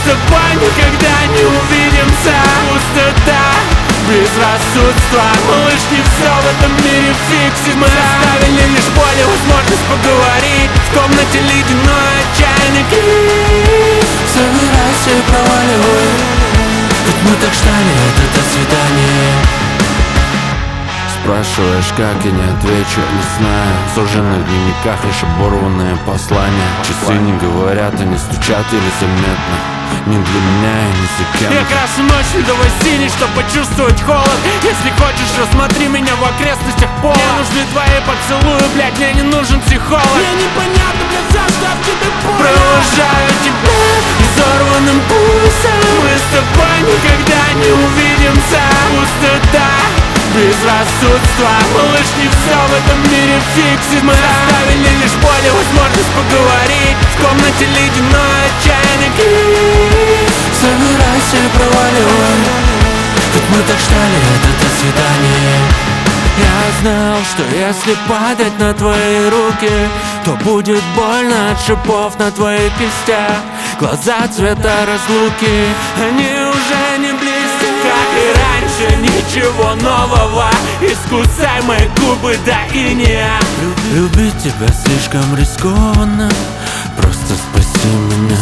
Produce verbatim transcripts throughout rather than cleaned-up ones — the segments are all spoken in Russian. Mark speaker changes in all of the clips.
Speaker 1: с тобой никогда не увидимся. Пустота, безрассудство, малыш, не все в этом мире фиксится. Мы оставили лишь боль и возможность поговорить. В комнате ледяной отчаянный крик. Собирайся и проваливай, ведь мы так ждали это до свидания.
Speaker 2: Спрашиваешь, как, я не отвечу, не знаю. В суженных дневниках лишь оборванные послания. Часы не говорят, они стучат еле заметно. Не для меня и не за кем.
Speaker 1: Я крашу ночь ледовой синий, чтоб почувствовать холод. Если хочешь, рассмотри меня в окрестностях пола. Мне нужны твои поцелуи, блядь, мне не нужен психолог. Мне непонятно, блядь, за что в тебе больно. Провожаю тебя изорванным пульсом. Мы с тобой никогда не увидимся. Пустота, безрассудство, малыш, не все в этом мире фиксит. Мы оставили лишь боль и возможность поговорить. В комнате ледяной отчаянный крик. Собирайся и проваливай, ведь мы так ждали это до свидания. Я знал, что если падать на твои руки, то будет больно от шипов на твоих кистях. Глаза цвета разлуки, они уже не блестят. Как и раньше, ничего нового. Искусай мои губы до инея.
Speaker 2: Любить тебя слишком рискованно, просто спаси меня.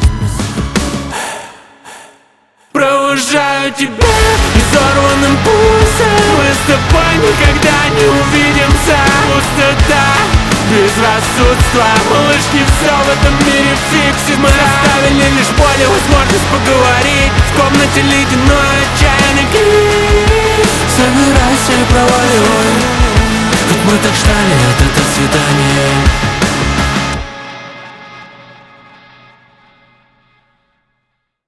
Speaker 1: Провожаю тебя изорванным пульсом. Мы с тобой никогда не увидимся. Пустота, безрассудство, малыш, не все в этом мире фиксит. Мы оставили лишь боль и возможность поговорить. В комнате ледяной отчаянный крик. Собирайся и проваливай, ведь мы так ждали это.